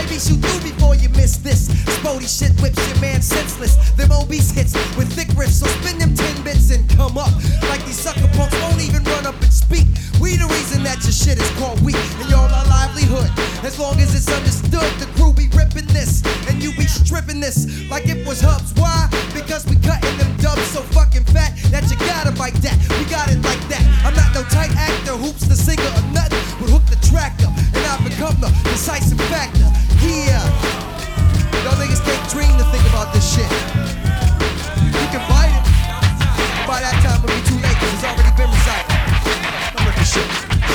Be shoot through before you miss this. Spody shit whips your man senseless. Them obese hits with thick riffs, so spin them 10 bits and come up. Like these sucker punks won't even run up and speak. We the reason that your shit is called weak, and y'all our livelihood. As long as it's understood, the crew be ripping this, and you be stripping this like it was hubs. Why? Because we cutting them dubs so fucking fat that you gotta bite that. We got it like that. I'm not no tight actor, hoops the singer or nothing, but hook the track up, and I become the decisive factor. Yeah, y'all niggas can't dream to think about this shit. You can bite it, but by that time it'll be too late, cause it's already been recycled. Come with the shit.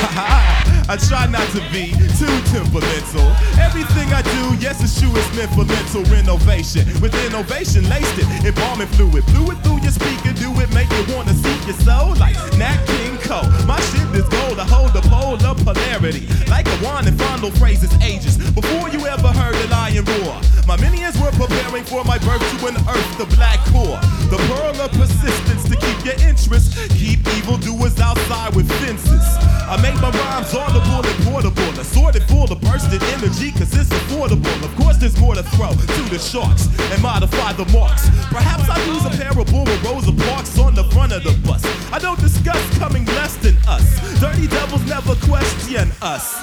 I try not to be too temperamental. Everything I do, yes, it's true, it's meant for mental renovation. With innovation laced it, embalming fluid. Fluid through your speaker, do it, make you wanna seek your soul. Like Nat King Cole, my shit is gold, I hold the pole of polarity. Like a wand and fondle phrases ages before you ever heard the lion roar. My minions were preparing for my birth to unearth the black core. The pearl of persistence to keep your interest. Keep evildoers outside with fences. I make my rhymes audible and portable, assorted full of bursted energy, cause it's affordable. Of course there's more to throw to the sharks and modify the marks. Perhaps I use a parable of Rosa Parks on the front of the bus. I don't discuss coming less than us. Dirty devils never question us.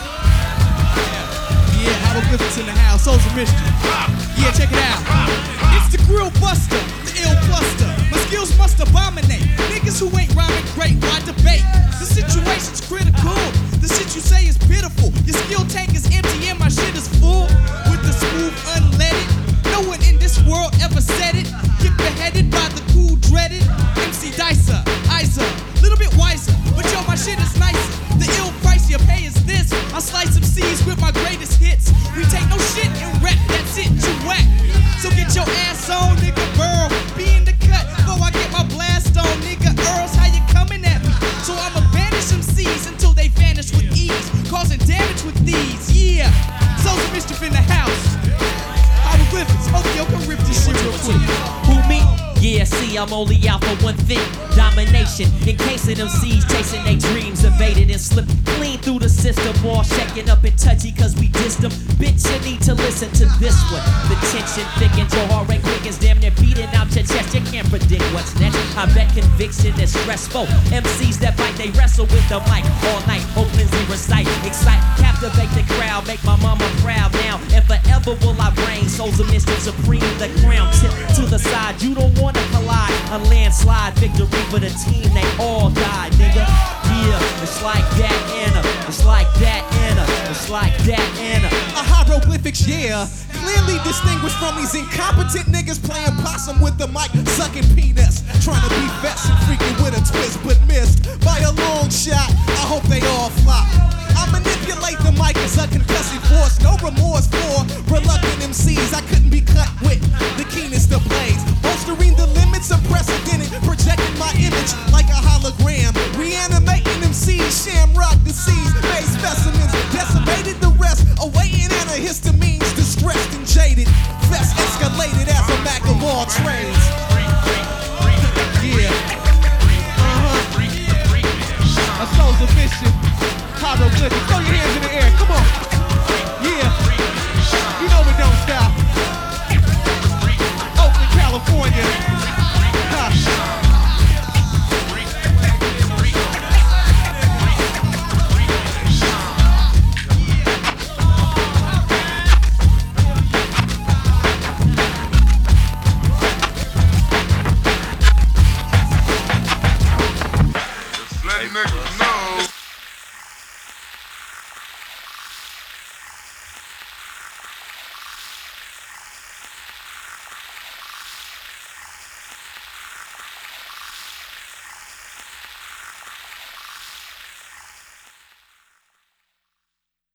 Yeah, hieroglyphics in the house, souls of mischief. Yeah, check it out. It's the grill buster, the ill cluster. My skills must abominate. Niggas who ain't rhyming great, why debate? The situation's critical. The shit you say is pitiful. Your skill tank is empty and my shit is full. With the smooth unleaded. No one in this world ever said it. Get beheaded by the cool dreaded MC Dicer, Isa, little bit wiser, but yo, my shit is nicer. The ill price you pay is this. I slice some C's with my greatest hits. We take no shit and rap, that's it, you whack. So get your ass on, nigga, burl. Be in the cut before I get my blast on, nigga. Earls, how you coming at me? So I'ma banish them C's until they vanish with ease, causing damage with these, yeah. Souls of mischief in the house. Hieroglyphics, okay, yo, come rip this shit real quick. Who me? Yeah, see, I'm only out for one thing, domination. In case of them C's chasing their dreams, evaded and slipped clean through the system. All shaking up and touchy cause we dissed them. Bitch, you need to listen to this one. The tension thickens, your heart rate quickens, damn near beating out your chest. You can't predict what's next. I bet conviction is stressful. MCs that bite, they wrestle with the mic all night. Openly recite, excite, captivate the crowd, make my mama proud now. And forever will I reign, souls of mischief supreme, the crown tip to the side. You don't want to collide, a landslide victory for the team, they all died, nigga. Yeah, it's like that in her, it's like that in her, it's like that in her. A hieroglyphics, yeah, clearly distinguished from these incompetent niggas playing possum with the mic, sucking peanuts, trying to be best and freaking with a twist, but missed by a long shot. I hope they all flop. I manipulate the mic as a concussive force, no remorse for reluctant MCs. I couldn't be cut with the keenest of blades, bolstering the limits unprecedented, projecting my image like a hologram, reanimating MCs, shamrock disease, made specimens, decimated the rest, awaiting antihistamines, distressed and jaded, fest escalated as a Mac of all trades. Yeah, a soul's a mission. Hieroglyphics, throw your hands in the air, come on.